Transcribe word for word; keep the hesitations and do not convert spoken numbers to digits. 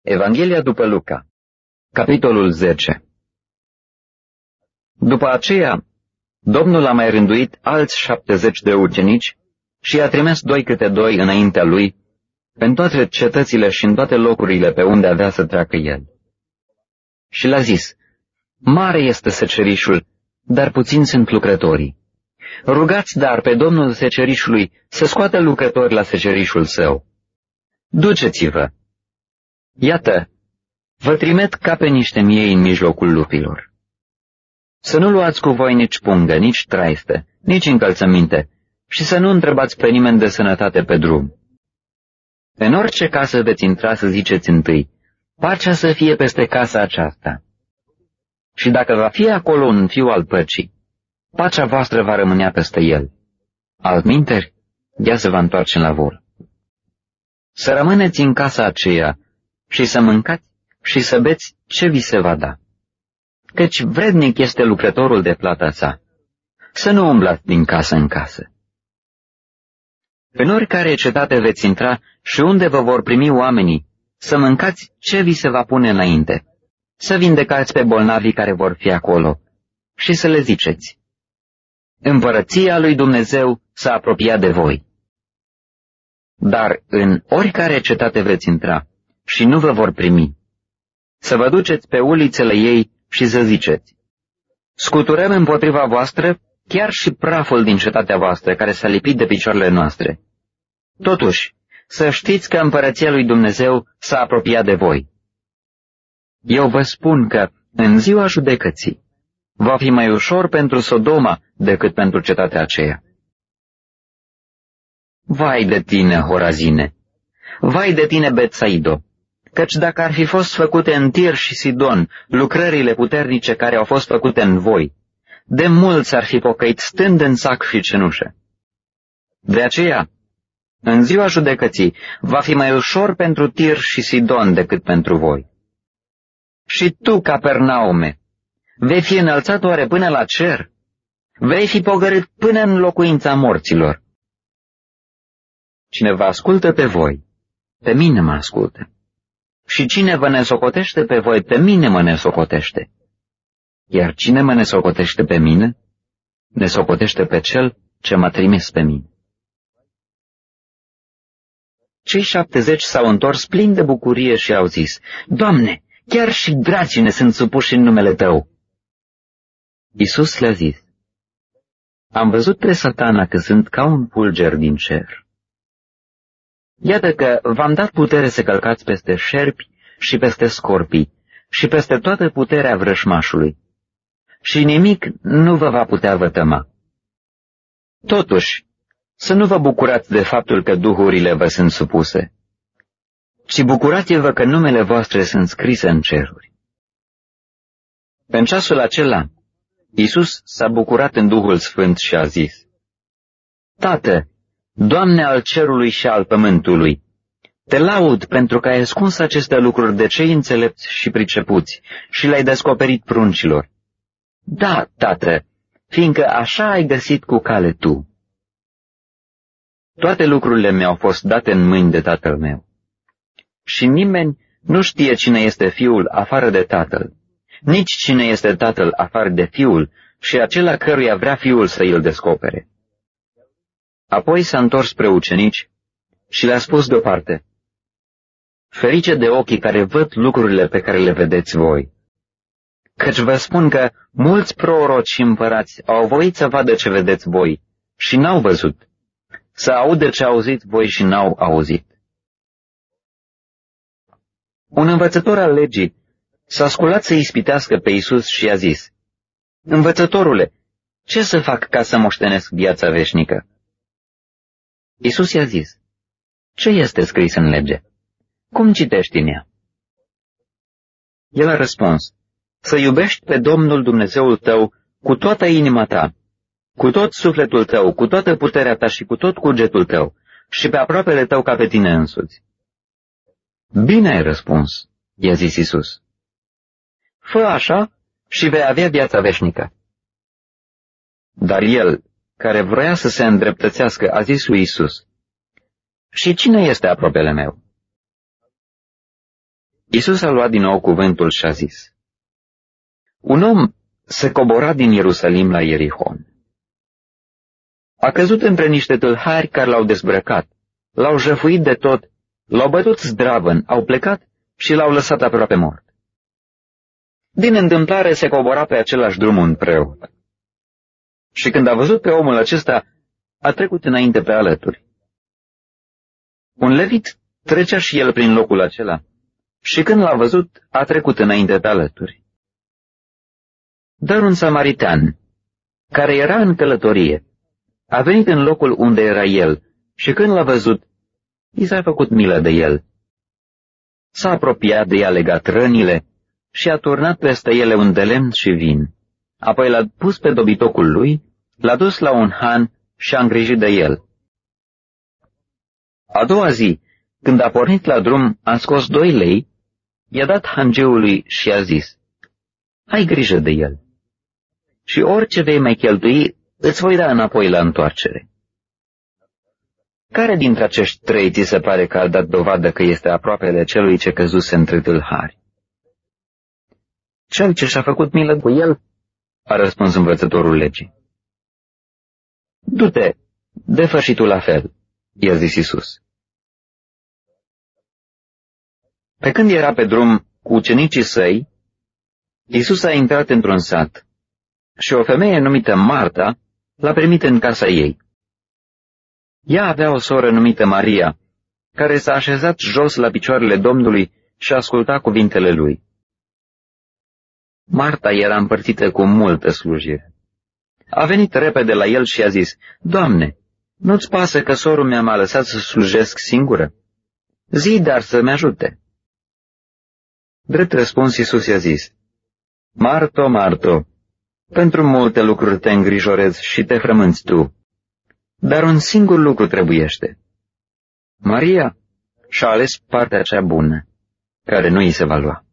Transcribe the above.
Evanghelia după Luca, capitolul zece. După aceea, Domnul a mai rânduit alți șaptezeci de ucenici și i-a trimis doi câte doi înaintea lui, în toate cetățile și în toate locurile pe unde avea să treacă el. Și le-a zis, mare este secerișul, dar puțini sunt lucrătorii. Rugați dar pe Domnul secerișului să scoată lucrători la secerișul său. Duceți-vă! Iată, vă trimit ca pe niște miei în mijlocul lupilor. Să nu luați cu voi nici pungă, nici traistă, nici încălțăminte și să nu întrebați pe nimeni de sănătate pe drum. În orice casă veți intra să ziceți întâi, pacea să fie peste casa aceasta. Și dacă va fi acolo un fiu al păcii, pacea voastră va rămânea peste el. Altminteri, ea se va întoarce la vor. Să rămâneți în casa aceea și să mâncați și să beți ce vi se va da. Căci vrednic este lucrătorul de plata sa. Să nu umblați din casă în casă. În oricare cetate veți intra și unde vă vor primi oamenii, să mâncați ce vi se va pune înainte, să vindecați pe bolnavii care vor fi acolo și să le ziceți, împărăția lui Dumnezeu s-a apropiat de voi. Dar în oricare cetate veți intra și nu vă vor primi, să vă duceți pe ulițele ei și să ziceți, scuturăm împotriva voastră chiar și praful din cetatea voastră care s-a lipit de picioarele noastre. Totuși, să știți că împărăția lui Dumnezeu s-a apropiat de voi. Eu vă spun că, în ziua judecății, va fi mai ușor pentru Sodoma decât pentru cetatea aceea. Vai de tine, Horazine! Vai de tine, Betsaido! Căci dacă ar fi fost făcute în Tir și Sidon lucrările puternice care au fost făcute în voi, de mulți ar fi pocăit stând în sac și cenușă. De aceea, în ziua judecății, va fi mai ușor pentru Tir și Sidon decât pentru voi. Și tu, Capernaume, vei fi înălțat oare până la cer? Vei fi pogorât până în locuința morților. Cine vă ascultă pe voi, pe mine mă ascultă. Și cine vă nesocotește pe voi, pe mine mă nesocotește. Iar cine mă nesocotește pe mine, nesocotește pe cel ce m-a trimis pe mine. Cei șaptezeci s-au întors plini de bucurie și au zis, Doamne, chiar și dracii ne sunt supuși în numele Tău. Iisus le-a zis, am văzut pe Satana căzând ca un fulger din cer. Iată că v-am dat putere să călcați peste șerpi și peste scorpii și peste toată puterea vrășmașului. Și nimic nu vă va putea vătăma. Totuși, să nu vă bucurați de faptul că duhurile vă sunt supuse, ci bucurați-vă că numele voastre sunt scrise în ceruri. În ceasul acela, Iisus s-a bucurat în Duhul Sfânt și a zis, Tată, Doamne al cerului și al pământului, te laud pentru că ai ascuns aceste lucruri de cei înțelepți și pricepuți și le-ai descoperit pruncilor. Da, Tată, fiindcă așa ai găsit cu cale tu. Toate lucrurile mi-au fost date în mâini de Tatăl meu. Și nimeni nu știe cine este Fiul afară de Tatăl, nici cine este Tatăl afară de Fiul și acela căruia vrea Fiul să îl descopere. Apoi s-a întors spre ucenici și le-a spus deoparte, ferice de ochii care văd lucrurile pe care le vedeți voi. Căci vă spun că mulți proroci și împărați au voit să vadă ce vedeți voi și n-au văzut, să audă ce auziți voi și n-au auzit. Un învățător al legii s-a sculat să ispitească pe Iisus și i-a zis, Învățătorule, ce să fac ca să moștenesc viața veșnică? Iisus i-a zis, ce este scris în lege? Cum citești în ea? El a răspuns, să iubești pe Domnul Dumnezeul tău cu toată inima ta, cu tot sufletul tău, cu toată puterea ta și cu tot cugetul tău și pe aproapele tău ca pe tine însuți. Bine ai răspuns, i-a zis Iisus. Fă așa și vei avea viața veșnică. Dar el, care vroia să se îndreptățească, a zis lui Iisus, și cine este aproapele meu? Iisus a luat din nou cuvântul și a zis: Un om se cobora din Ierusalim la Ierihon. A căzut între niște tâlhari care l-au dezbrăcat, l-au jăfuit de tot, l-au bătut zdravăn, au plecat și l-au lăsat aproape mort. Din întâmplare se cobora pe același drum un preot. Și când a văzut pe omul acesta, a trecut înainte pe alături. Un levit trecea și el prin locul acela și când l-a văzut, a trecut înainte pe alături. Dar un samaritean, care era în călătorie, a venit în locul unde era el și când l-a văzut, i s-a făcut milă de el. S-a apropiat de ea, legat rănile și a turnat peste ele un de lemn și vin. Apoi l-a pus pe dobitocul lui, l-a dus la un han și a îngrijit de el. A doua zi, când a pornit la drum, a scos doi lei, i-a dat hangeului și a zis: Ai grijă de el. Și orice vei mai cheltui, îți voi da înapoi la întoarcere. Care dintre acești trei ți se pare că a dat dovadă că este aproapele celui ce căzuse între tâlhari? Cel ce și-a făcut milă cu el, a răspuns învățătorul legii. Du-te, de-fă și tu la fel, i-a zis Iisus. Pe când era pe drum cu ucenicii săi, Iisus a intrat într-un sat și o femeie numită Marta l-a primit în casa ei. Ea avea o soră numită Maria, care s-a așezat jos la picioarele Domnului și asculta cuvintele lui. Marta era împărțită cu multă slujire. A venit repede la el și a zis: Doamne, nu-ți pasă că sorul mea m-a lăsat să slujesc singură? Zi dar să-mi ajute. Drept răspuns, Iisus i-a zis: Marto, Marto, pentru multe lucruri te îngrijorezi și te frămânți tu, dar un singur lucru trebuiește. Maria și-a ales partea cea bună, care nu îi se va lua.